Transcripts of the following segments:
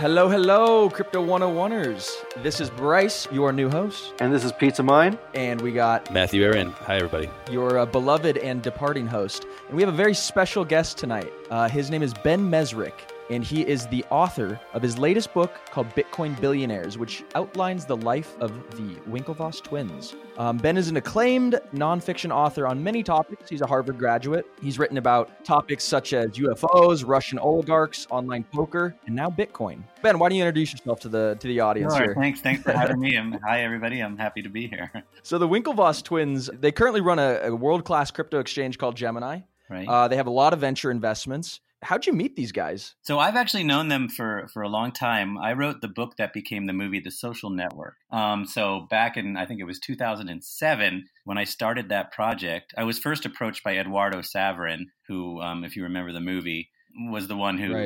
Hello, hello, Crypto 101ers. This is Bryce, your new host. And this is Pizza Mine. And we got Matthew Aaron. Hi, everybody. Your beloved and departing host. And we have a very special guest tonight. His name is Ben Mezrich, and he is the author of his latest book called Bitcoin Billionaires, which outlines the life of the Winklevoss twins. Ben is an acclaimed nonfiction author on many topics. He's a Harvard graduate. He's written about topics such as UFOs, Russian oligarchs, online poker, and now Bitcoin. Ben, why don't you introduce yourself to the audience Sure. here? Thanks for having me. Hi, everybody. I'm happy to be here. So the Winklevoss twins, they currently run a world-class crypto exchange called Gemini. Right. They have a lot of venture investments. How'd you meet these guys? So I've actually known them for a long time. I wrote the book that became the movie, The Social Network. So back in, I think it was 2007, when I started that project, I was first approached by Eduardo Saverin, who, if you remember the movie, was the one who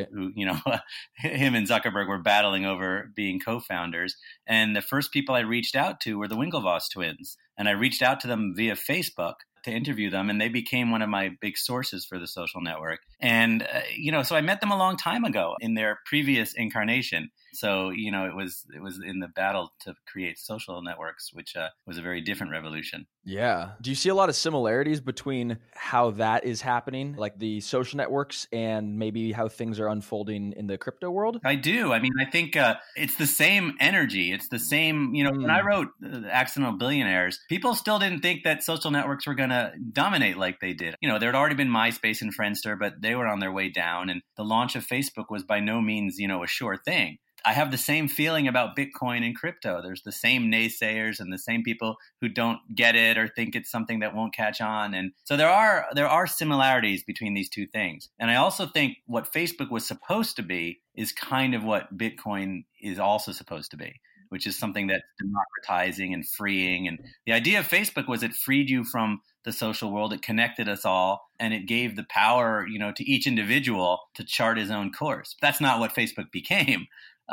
him and Zuckerberg were battling over being co-founders. And the first people I reached out to were the Winklevoss twins. And I reached out to them via Facebook to interview them, and they became one of my big sources for The Social Network. And, so I met them a long time ago in their previous incarnation. So, it was in the battle to create social networks, which was a very different revolution. Yeah. Do you see a lot of similarities between how that is happening, like the social networks, and maybe how things are unfolding in the crypto world? I do. I mean, I think it's the same energy. It's the same, when I wrote Accidental Billionaires, people still didn't think that social networks were going to dominate like they did. There had already been MySpace and Friendster, but they were on their way down. And the launch of Facebook was by no means, a sure thing. I have the same feeling about Bitcoin and crypto. There's the same naysayers and the same people who don't get it or think it's something that won't catch on. And so there are similarities between these two things. And I also think what Facebook was supposed to be is kind of what Bitcoin is also supposed to be, which is something that's democratizing and freeing. And the idea of Facebook was it freed you from the social world. It connected us all, and it gave the power, to each individual to chart his own course. That's not what Facebook became.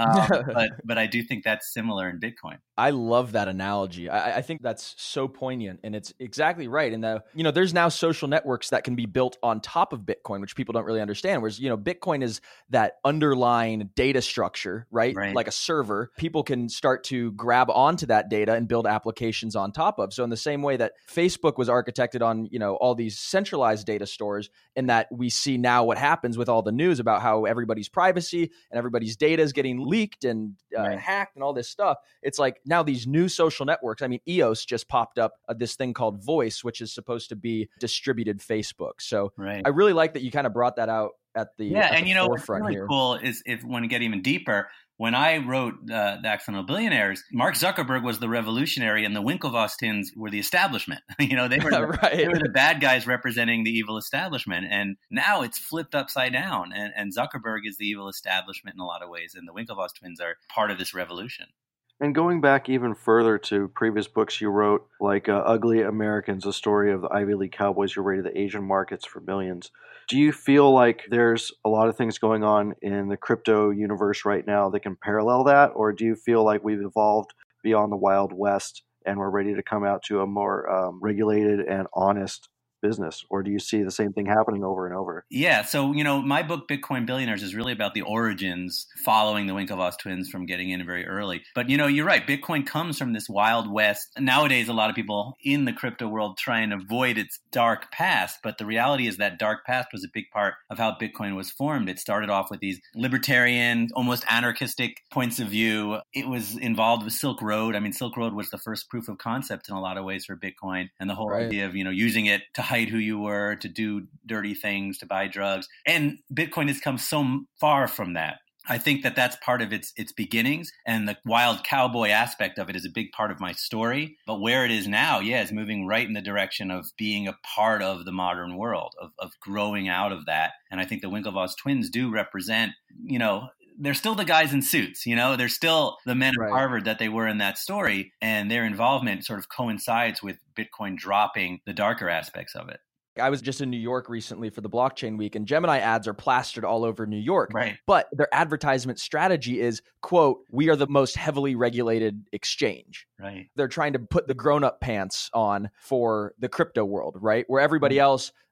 But I do think that's similar in Bitcoin. I love that analogy. I think that's so poignant, and it's exactly right. And there's now social networks that can be built on top of Bitcoin, which people don't really understand. Whereas, Bitcoin is that underlying data structure, right? Like a server. People can start to grab onto that data and build applications on top of. So in the same way that Facebook was architected on, all these centralized data stores, and that we see now what happens with all the news about how everybody's privacy and everybody's data is getting leaked and hacked and all this stuff. It's like now these new social networks. I mean, EOS just popped up this thing called Voice, which is supposed to be distributed Facebook. So I really like that you kind of brought that out at the forefront what's really here. Cool is if we want to get even deeper. When I wrote the Accidental Billionaires, Mark Zuckerberg was the revolutionary and the Winklevoss twins were the establishment. They were they were the bad guys representing the evil establishment. And now it's flipped upside down. And Zuckerberg is the evil establishment in a lot of ways. And the Winklevoss twins are part of this revolution. And going back even further to previous books you wrote, like Ugly Americans, a story of the Ivy League Cowboys who raided the Asian markets for billions. Do you feel like there's a lot of things going on in the crypto universe right now that can parallel that? Or do you feel like we've evolved beyond the Wild West and we're ready to come out to a more regulated and honest business? Or do you see the same thing happening over and over? Yeah. So, my book, Bitcoin Billionaires, is really about the origins following the Winklevoss twins from getting in very early. But, you're right. Bitcoin comes from this Wild West. Nowadays, a lot of people in the crypto world try and avoid its dark past. But the reality is that dark past was a big part of how Bitcoin was formed. It started off with these libertarian, almost anarchistic points of view. It was involved with Silk Road. I mean, Silk Road was the first proof of concept in a lot of ways for Bitcoin. And the whole idea of, using it to hide who you were, to do dirty things, to buy drugs. And Bitcoin has come so far from that. I think that that's part of its beginnings, and the wild cowboy aspect of it is a big part of my story. But where it is now, is moving right in the direction of being a part of the modern world, of growing out of that. And I think the Winklevoss twins do represent, they're still the guys in suits, they're still the men of Harvard that they were in that story. And their involvement sort of coincides with Bitcoin dropping the darker aspects of it. I was just in New York recently for the blockchain week, and Gemini ads are plastered all over New York. Right. But their advertisement strategy is, quote, "We are the most heavily regulated exchange." Right. They're trying to put the grown-up pants on for the crypto world, right? Where everybody else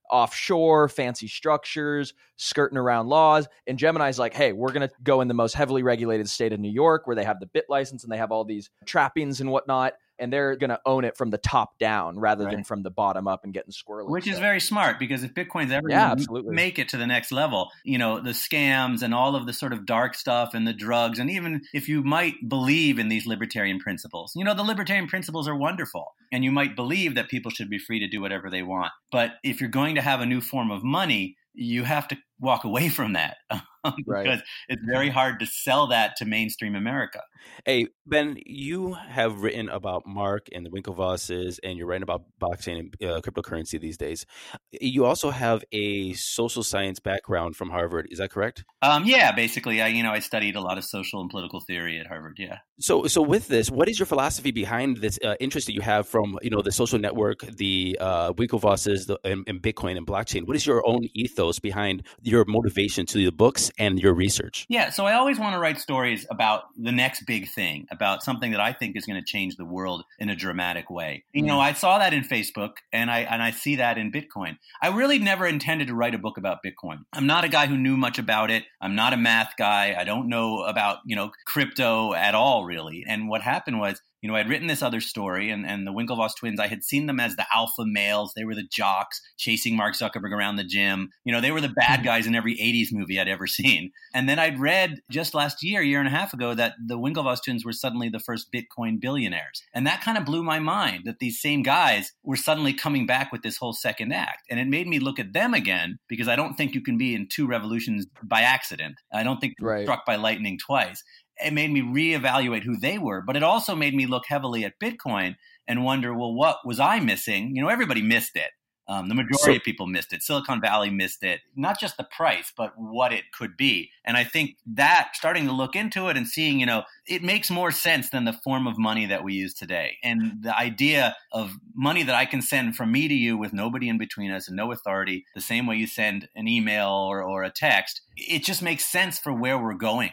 offshore, fancy structures, skirting around laws. And Gemini's like, hey, we're going to go in the most heavily regulated state of New York where they have the bit license and they have all these trappings and whatnot. And they're going to own it from the top down rather than from the bottom up and getting squirrely. Which is very smart, because if Bitcoin's ever going to make it to the next level, the scams and all of the sort of dark stuff and the drugs, and even if you might believe in these libertarian principles, the libertarian principles are wonderful. And you might believe that people should be free to do whatever they want. But if you're going to have a new form of money, you have to walk away from that because it's very hard to sell that to mainstream America. Hey, Ben, you have written about Mark and the Winklevosses, and you're writing about blockchain and cryptocurrency these days. You also have a social science background from Harvard. Is that correct? Yeah, basically, I studied a lot of social and political theory at Harvard. Yeah. So with this, what is your philosophy behind this interest that you have from the social network, the Winklevosses, and Bitcoin and blockchain? What is your own ethos behind your motivation to the books and your research? Yeah, so I always want to write stories about the next big thing, about something that I think is going to change the world in a dramatic way. I saw that in Facebook, and I see that in Bitcoin. I really never intended to write a book about Bitcoin. I'm not a guy who knew much about it. I'm not a math guy. I don't know about, crypto at all, really. And what happened was, I'd written this other story, and the Winklevoss twins, I had seen them as the alpha males. They were the jocks chasing Mark Zuckerberg around the gym. They were the bad guys in every 80s movie I'd ever seen. And then I'd read just last year and a half ago, that the Winklevoss twins were suddenly the first Bitcoin billionaires. And that kind of blew my mind, that these same guys were suddenly coming back with this whole second act. And it made me look at them again, because I don't think you can be in two revolutions by accident. I don't think you're struck by lightning twice. It made me reevaluate who they were, but it also made me look heavily at Bitcoin and wonder, well, what was I missing? Everybody missed it. The majority of people missed it. Silicon Valley missed it, not just the price, but what it could be. And I think that starting to look into it and seeing, it makes more sense than the form of money that we use today. And the idea of money that I can send from me to you with nobody in between us and no authority, the same way you send an email or a text, it just makes sense for where we're going.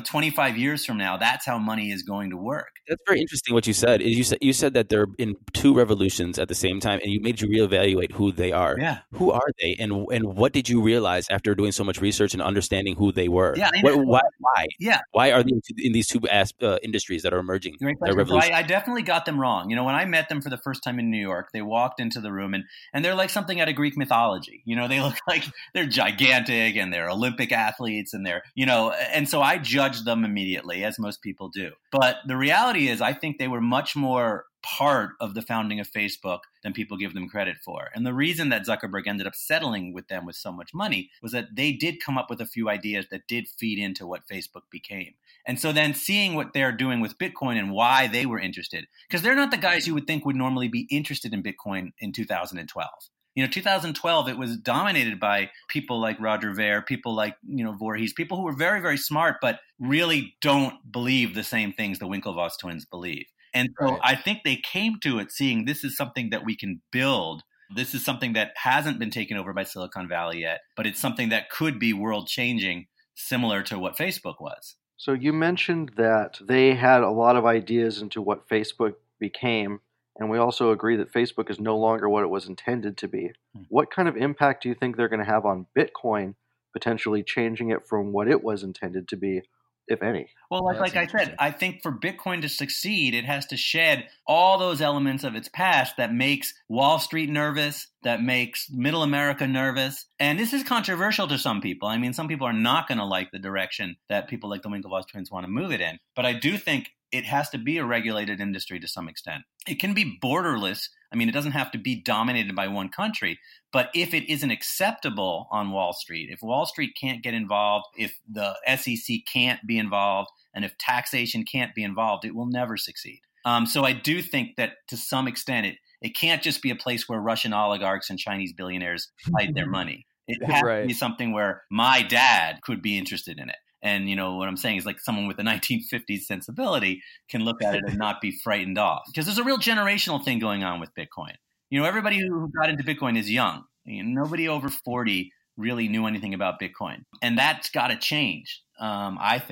25 years from now, that's how money is going to work. That's very interesting what you said. You said that they're in two revolutions at the same time, and you made you reevaluate who they are. Yeah. Who are they, and what did you realize after doing so much research and understanding who they were? Yeah. Why? Yeah. Why are they in these two industries that are emerging? Great question. So I definitely got them wrong. When I met them for the first time in New York, they walked into the room and they're like something out of Greek mythology. They look like they're gigantic and they're Olympic athletes and they're, and so I judged them immediately, as most people do. But the reality is, I think they were much more part of the founding of Facebook than people give them credit for. And the reason that Zuckerberg ended up settling with them with so much money was that they did come up with a few ideas that did feed into what Facebook became. And so then seeing what they're doing with Bitcoin and why they were interested, because they're not the guys you would think would normally be interested in Bitcoin in 2012. 2012, it was dominated by people like Roger Ver, people like, Voorhees, people who were very, very smart, but really don't believe the same things the Winklevoss twins believe. And so I think they came to it seeing this is something that we can build. This is something that hasn't been taken over by Silicon Valley yet, but it's something that could be world changing, similar to what Facebook was. So you mentioned that they had a lot of ideas into what Facebook became, and we also agree that Facebook is no longer what it was intended to be. What kind of impact do you think they're going to have on Bitcoin, potentially changing it from what it was intended to be, if any? Well, like I said, I think for Bitcoin to succeed, it has to shed all those elements of its past that makes Wall Street nervous, that makes middle America nervous. And this is controversial to some people. I mean, some people are not going to like the direction that people like the Winklevoss twins want to move it in. But I do think it has to be a regulated industry to some extent. It can be borderless. I mean, it doesn't have to be dominated by one country. But if it isn't acceptable on Wall Street, if Wall Street can't get involved, if the SEC can't be involved, and if taxation can't be involved, it will never succeed. So I do think that to some extent, it can't just be a place where Russian oligarchs and Chinese billionaires hide their money. It has to be something where my dad could be interested in it. And, what I'm saying is like someone with a 1950s sensibility can look at it and not be frightened off. Because there's a real generational thing going on with Bitcoin. Everybody who got into Bitcoin is young. Nobody over 40 really knew anything about Bitcoin. And that's got to change, I think,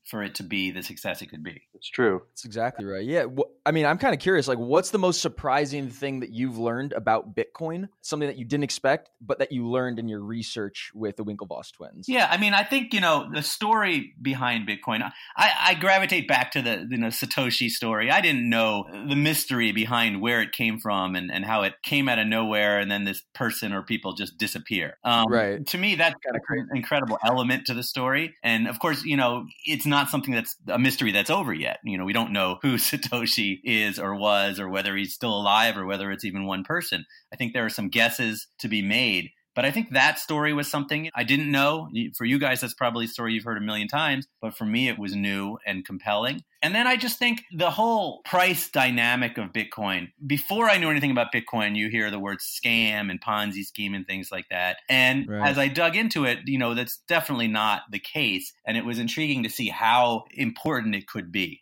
for it to be the success it could be. It's true. That's exactly right. Yeah. I mean, I'm kind of curious, like, what's the most surprising thing that you've learned about Bitcoin? Something that you didn't expect, but that you learned in your research with the Winklevoss twins? Yeah. I mean, I think, the story behind Bitcoin, I gravitate back to the Satoshi story. I didn't know the mystery behind where it came from and how it came out of nowhere. And then this person or people just disappear. Right. To me, that's kind of an incredible element to the story. And of course, it's not something that's a mystery that's over yet. We don't know who Satoshi is or was, or whether he's still alive, or whether it's even one person. I think there are some guesses to be made. But I think that story was something I didn't know. For you guys, that's probably a story you've heard a million times. But for me, it was new and compelling. And then I just think the whole price dynamic of Bitcoin, before I knew anything about Bitcoin, you hear the word scam and Ponzi scheme and things like that. And as I dug into it, that's definitely not the case. And it was intriguing to see how important it could be,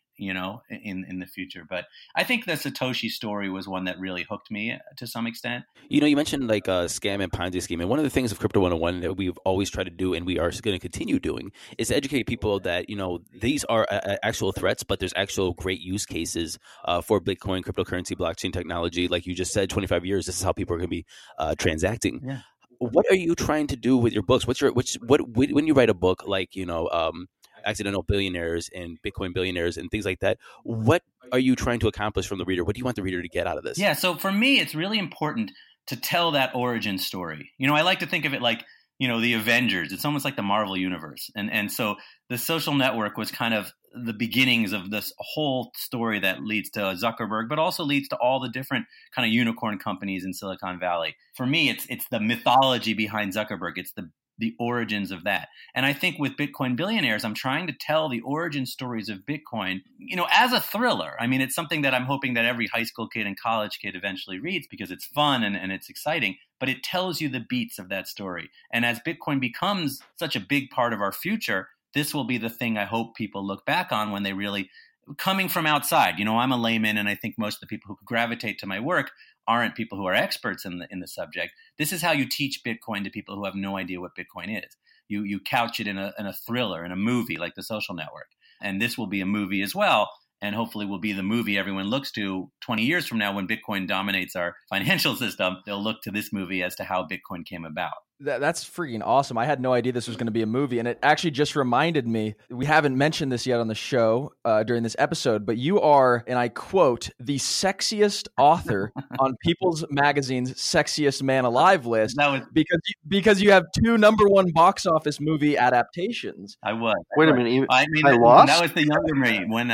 in the future. But I think the Satoshi story was one that really hooked me to some extent. You mentioned like a scam and Ponzi scheme. And one of the things of Crypto 101 that we've always tried to do, and we are going to continue doing, is educate people that, these are actual threats, but there's actual great use cases for Bitcoin, cryptocurrency, blockchain technology. Like you just said, 25 years, this is how people are going to be transacting. Yeah. What are you trying to do with your books? When you write a book like, Accidental Billionaires and Bitcoin Billionaires and things like that, what are you trying to accomplish from the reader? What do you want the reader to get out of this? Yeah, so for me, it's really important to tell that origin story. I like to think of it like, the Avengers. It's almost like the Marvel universe. And so The Social Network was kind of the beginnings of this whole story that leads to Zuckerberg, but also leads to all the different kind of unicorn companies in Silicon Valley. For me, it's the mythology behind Zuckerberg. It's the origins of that. And I think with Bitcoin Billionaires, I'm trying to tell the origin stories of Bitcoin, as a thriller. I mean, it's something that I'm hoping that every high school kid and college kid eventually reads because it's fun and it's exciting, but it tells you the beats of that story. And as Bitcoin becomes such a big part of our future, this will be the thing I hope people look back on when they really, coming from outside. I'm a layman, and I think most of the people who gravitate to my work aren't people who are experts in the subject. This is how you teach Bitcoin to people who have no idea what Bitcoin is. You couch it in a thriller, in a movie like The Social Network. And this will be a movie as well, and hopefully will be the movie everyone looks to 20 years from now when Bitcoin dominates our financial system. They'll look to this movie as to how Bitcoin came about. That's freaking awesome. I had no idea this was going to be a movie. And it actually just reminded me, we haven't mentioned this yet on the show during this episode, but you are, and I quote, the sexiest author on People's Magazine's Sexiest Man Alive list. That was because you have 2 #1 box office movie adaptations. I was. Wait a minute. I lost? That was the younger me when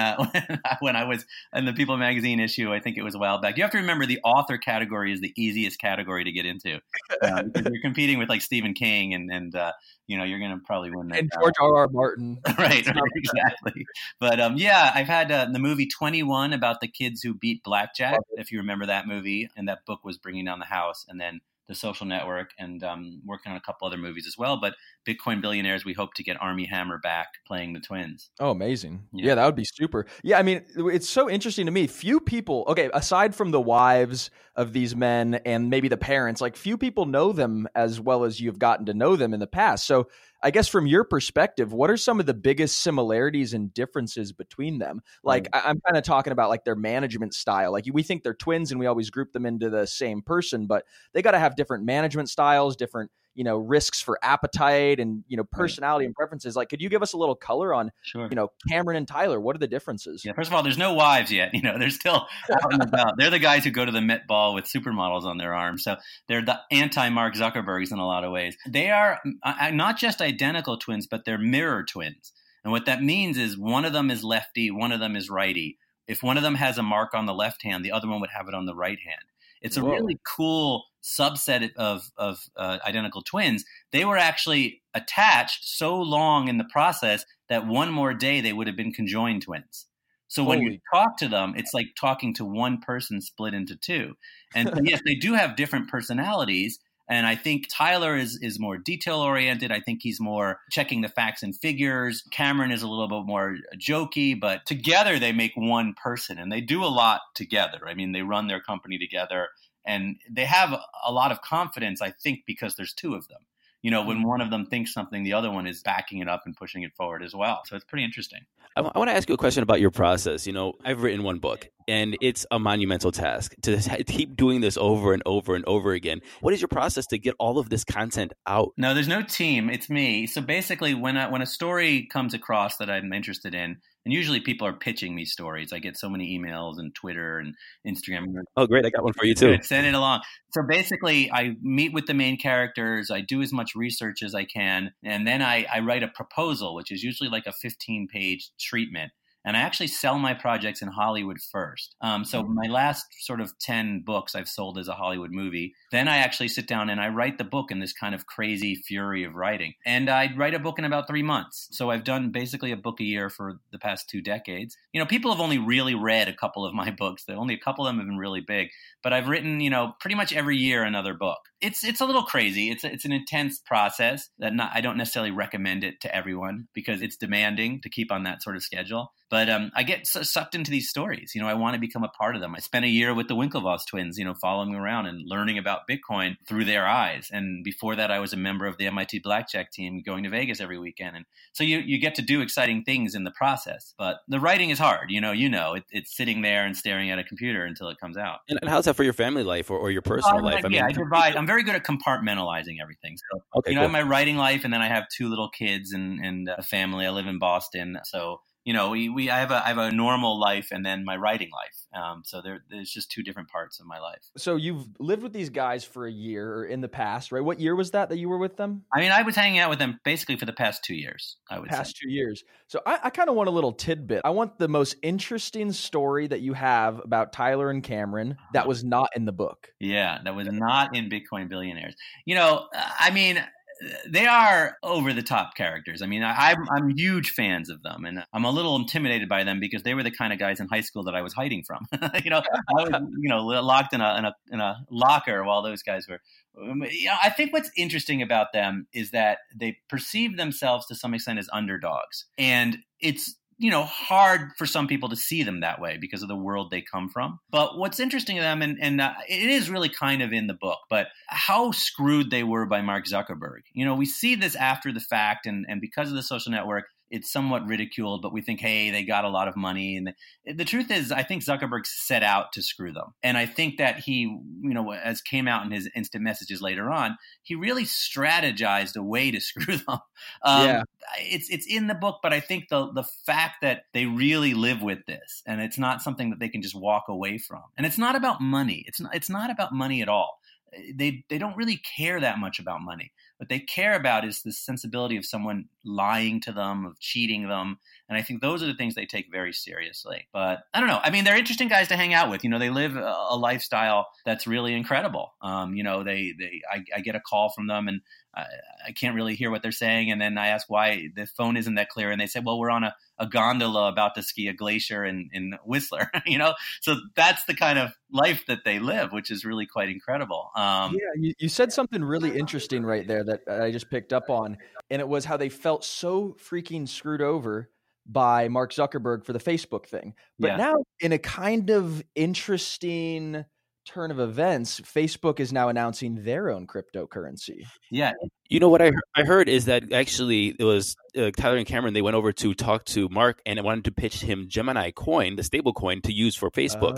I was in the People Magazine issue. I think it was a while back. You have to remember the author category is the easiest category to get into. Because you're competing with like Stephen King and you're going to probably win that. And George R.R. Martin. right, exactly. But I've had the movie 21 about the kids who beat blackjack, if you remember that movie. And that book was Bringing Down the House. And then The Social Network, and working on a couple other movies as well. But Bitcoin Billionaires, we hope to get Armie Hammer back playing the twins. Oh, amazing. Yeah, that would be super. Yeah, I mean, it's so interesting to me. Few people, aside from the wives of these men and maybe the parents, like few people know them as well as you've gotten to know them in the past. So I guess from your perspective, what are some of the biggest similarities and differences between them? Like I'm kind of talking about like their management style. Like we think they're twins and we always group them into the same person, but they got to have different management styles, different risks for appetite and, personality and preferences. Like, could you give us a little color on, Cameron and Tyler? What are the differences? Yeah, first of all, there's no wives yet. They're still out and about. They're the guys who go to the Met Ball with supermodels on their arms. So they're the anti-Mark Zuckerbergs in a lot of ways. They are not just identical twins, but they're mirror twins. And what that means is one of them is lefty, one of them is righty. If one of them has a mark on the left hand, the other one would have it on the right hand. It's a really cool subset of identical twins. They were actually attached so long in the process that one more day they would have been conjoined twins. So when you talk to them, it's like talking to one person split into two. And so, yes, they do have different personalities. And I think Tyler is more detail-oriented. I think he's more checking the facts and figures. Cameron is a little bit more jokey, but together they make one person, and they do a lot together. I mean, they run their company together, and they have a lot of confidence, I think, because there's two of them. when one of them thinks something, the other one is backing it up and pushing it forward as well. So it's pretty interesting. I want to ask you a question about your process. I've written one book, and it's a monumental task to keep doing this over and over and over again. What is your process to get all of this content out? No, there's no team. It's me. So basically, when a story comes across that I'm interested in, and usually people are pitching me stories. I get so many emails and Twitter and Instagram. Oh, great. I got one for you too. Send it along. So basically, I meet with the main characters. I do as much research as I can. And then I write a proposal, which is usually like a 15-page treatment. And I actually sell my projects in Hollywood first. So my last sort of 10 books I've sold as a Hollywood movie. Then I actually sit down and I write the book in this kind of crazy fury of writing. And I write a book in about 3 months. So I've done basically a book a year for the past 2 decades. People have only really read a couple of my books. Only a couple of them have been really big. But I've written, pretty much every year another book. It's a little crazy. It's an intense process that I don't necessarily recommend it to everyone because it's demanding to keep on that sort of schedule. But I get sucked into these stories. I want to become a part of them. I spent a year with the Winklevoss twins, following them around and learning about Bitcoin through their eyes. And before that, I was a member of the MIT Blackjack team going to Vegas every weekend. And so you get to do exciting things in the process. But the writing is hard. It's sitting there and staring at a computer until it comes out. And how's that for your family life or your personal life? I divide. I'm very good at compartmentalizing everything. So, okay, I have my writing life, and then I have 2 little kids and a family. I live in Boston. So, I have a normal life and then my writing life. So there's just 2 different parts of my life. So you've lived with these guys for a year or in the past, right? What year was that you were with them? I was hanging out with them basically for the past 2 years, I would say. Past 2 years. So I kind of want a little tidbit. I want the most interesting story that you have about Tyler and Cameron that was not in the book. Yeah, that was not in Bitcoin Billionaires. They are over the top characters. I'm huge fans of them, and I'm a little intimidated by them because they were the kind of guys in high school that I was hiding from. I was, locked in a locker while those guys were. I think what's interesting about them is that they perceive themselves to some extent as underdogs, and it's hard for some people to see them that way because of the world they come from. But what's interesting to them, and it is really kind of in the book, but how screwed they were by Mark Zuckerberg. We see this after the fact, and because of the social network, it's somewhat ridiculed, but we think, hey, they got a lot of money. And the truth is, I think Zuckerberg set out to screw them. And I think that he, as came out in his instant messages later on, he really strategized a way to screw them. It's in the book, but I think the fact that they really live with this, and it's not something that they can just walk away from. And it's not about money. It's not about money at all. They don't really care that much about money. What they care about is the sensibility of someone lying to them, of cheating them. And I think those are the things they take very seriously. But I don't know. They're interesting guys to hang out with. They live a lifestyle that's really incredible. I get a call from them and I can't really hear what they're saying. And then I ask why the phone isn't that clear. And they say, well, we're on a gondola about to ski a glacier in Whistler, So that's the kind of life that they live, which is really quite incredible. You said something really interesting right there that I just picked up on. And it was how they felt so freaking screwed over by Mark Zuckerberg for the Facebook thing. But now in a kind of interesting turn of events, Facebook is now announcing their own cryptocurrency. Yeah. What I heard is that actually it was Tyler and Cameron, they went over to talk to Mark and wanted to pitch him Gemini coin, the stable coin to use for Facebook.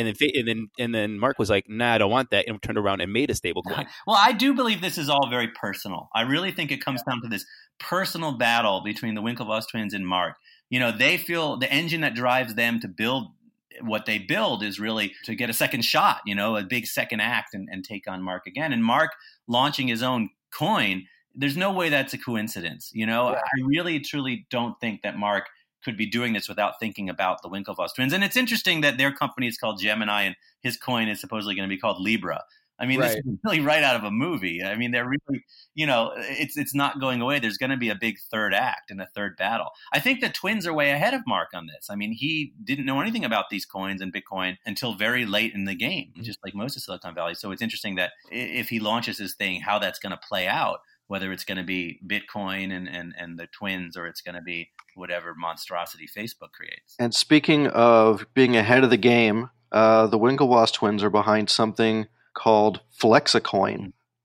And then Mark was like, nah, I don't want that. And turned around and made a stable coin. Well, I do believe this is all very personal. I really think it comes down to this personal battle between the Winklevoss twins and Mark. They feel the engine that drives them to build what they build is really to get a second shot, a big second act and take on Mark again. And Mark launching his own coin, there's no way that's a coincidence. I really, truly don't think that Mark could be doing this without thinking about the Winklevoss twins. And it's interesting that their company is called Gemini and his coin is supposedly going to be called Libra. This is really right out of a movie. They're really, it's not going away. There's going to be a big third act and a third battle. I think the twins are way ahead of Mark on this. He didn't know anything about these coins and Bitcoin until very late in the game, just like most of Silicon Valley. So it's interesting that if he launches his thing, how that's going to play out, whether it's going to be Bitcoin and the twins or it's going to be whatever monstrosity Facebook creates. And speaking of being ahead of the game, the Winklevoss twins are behind something called Flexacoin.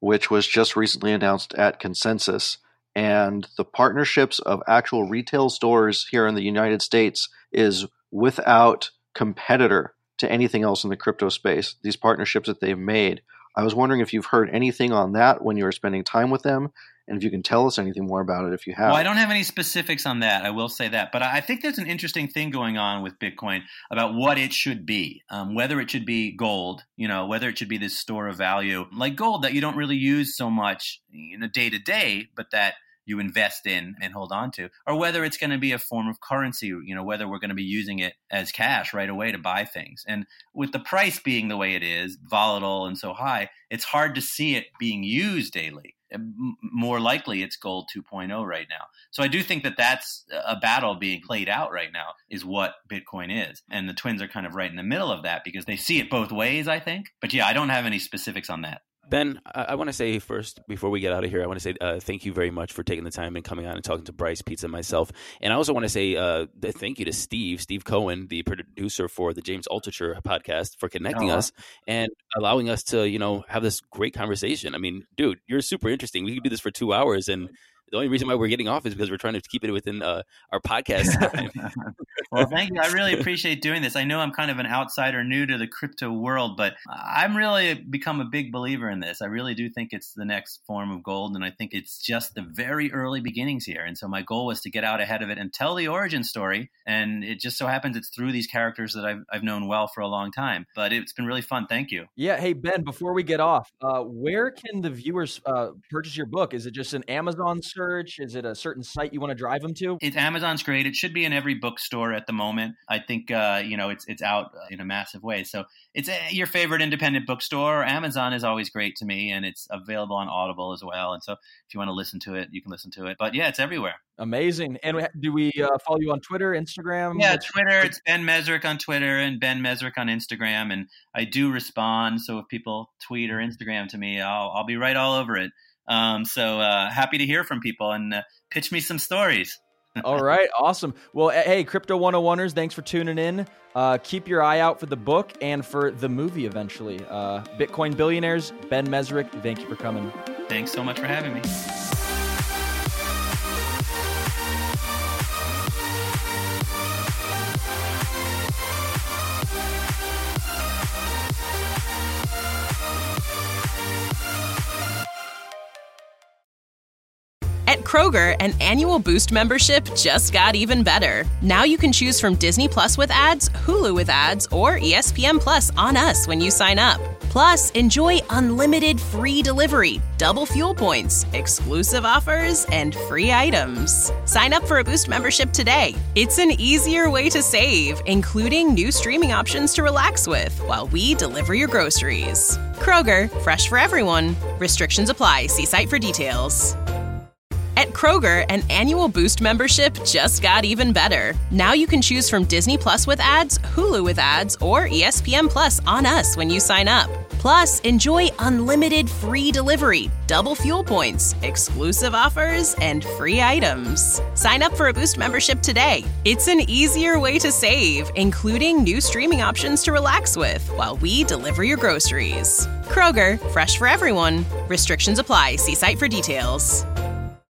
which was just recently announced at Consensus. And the partnerships of actual retail stores here in the United States is without competitor to anything else in the crypto space, these partnerships that they've made. I was wondering if you've heard anything on that when you were spending time with them, and if you can tell us anything more about it if you have. Well, I don't have any specifics on that. I will say that. But I think there's an interesting thing going on with Bitcoin about what it should be, whether it should be gold, whether it should be this store of value like gold that you don't really use so much day to day, but that you invest in and hold on to, or whether it's going to be a form of currency, whether we're going to be using it as cash right away to buy things. And with the price being the way it is, volatile and so high, it's hard to see it being used daily. More likely it's gold 2.0 right now. So I do think that that's a battle being played out right now, is what Bitcoin is. And the twins are kind of right in the middle of that because they see it both ways, I think. But yeah, I don't have any specifics on that. Ben, I want to say first, before we get out of here, I want to say thank you very much for taking the time and coming on and talking to Bryce, Pizza, and myself. And I also want to say thank you to Steve Cohen, the producer for the James Altucher podcast, for connecting us and allowing us to, have this great conversation. I mean, dude, you're super interesting. We could do this for 2 hours, and the only reason why we're getting off is because we're trying to keep it within our podcast time. Well, thank you. I really appreciate doing this. I know I'm kind of an outsider new to the crypto world, but I'm really become a big believer in this. I really do think it's the next form of gold, and I think it's just the very early beginnings here. And so my goal was to get out ahead of it and tell the origin story, and it just so happens it's through these characters that I've known well for a long time. But it's been really fun. Thank you. Yeah. Hey, Ben, before we get off, where can the viewers purchase your book? Is it just an Amazon search? Is it a certain site you want to drive them to? Amazon's great. It should be in every bookstore at the moment. I think it's out in a massive way. So it's your favorite independent bookstore. Amazon is always great to me, and it's available on Audible as well. And so if you want to listen to it, you can listen to it. But yeah, it's everywhere. Amazing. And do we follow you on Twitter, Instagram? Yeah, Twitter. It's Ben Mezrich on Twitter and Ben Mezrich on Instagram. And I do respond. So if people tweet or Instagram to me, I'll be right all over it. So happy to hear from people and pitch me some stories. All right. Awesome. Well, hey, Crypto 101ers, thanks for tuning in. Keep your eye out for the book and for the movie eventually. Bitcoin Billionaires, Ben Mezrich, thank you for coming. Thanks so much for having me. At Kroger, an annual Boost membership just got even better. Now you can choose from Disney Plus with ads, Hulu with ads, or ESPN Plus on us when you sign up. Plus, enjoy unlimited free delivery, double fuel points, exclusive offers, and free items. Sign up for a Boost membership today. It's an easier way to save, including new streaming options to relax with while we deliver your groceries. Kroger, fresh for everyone. Restrictions apply. See site for details. At Kroger, an annual Boost membership just got even better. Now you can choose from Disney Plus with ads, Hulu with ads, or ESPN Plus on us when you sign up. Plus, enjoy unlimited free delivery, double fuel points, exclusive offers, and free items. Sign up for a Boost membership today. It's an easier way to save, including new streaming options to relax with while we deliver your groceries. Kroger, fresh for everyone. Restrictions apply. See site for details.